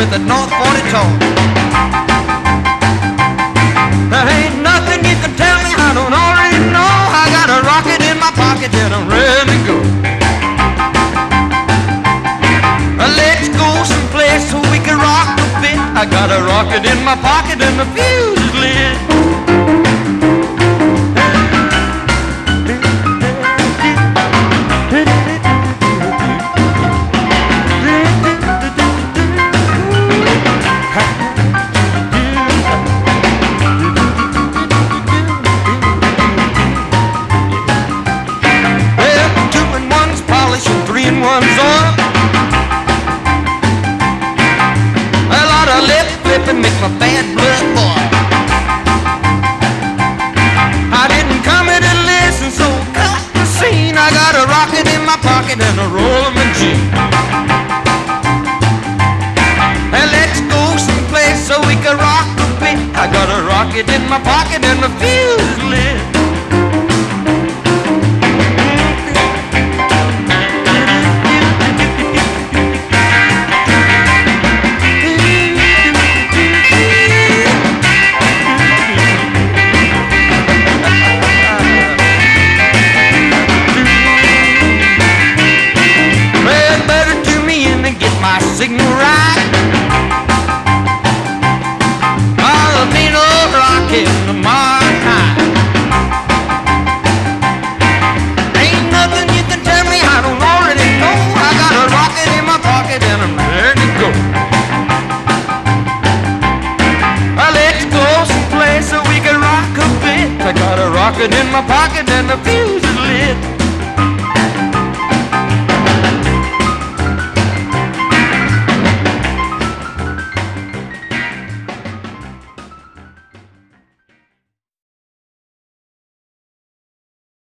with a North 40 torch. There ain't nothing you can tell me I don't already know. I got a rocket in my pocket and I'm ready to go. Let's go someplace so we can rock a bit. I got a rocket in my pocket and the fuse is lit. Make my bad blood boil. I didn't come here to listen, so cut the scene. I got a rocket in my pocket and a roll of my jeans. And let's go someplace so we can rock a bit. I got a rocket in my pocket and the fuse is lit. Signal right. I'll mean old rocket in my time. Ain't nothing you can tell me I don't already know. I got a rocket in my pocket and I'm ready to go. Let's go someplace so we can rock a bit. I got a rocket in my pocket and the fuse is lit.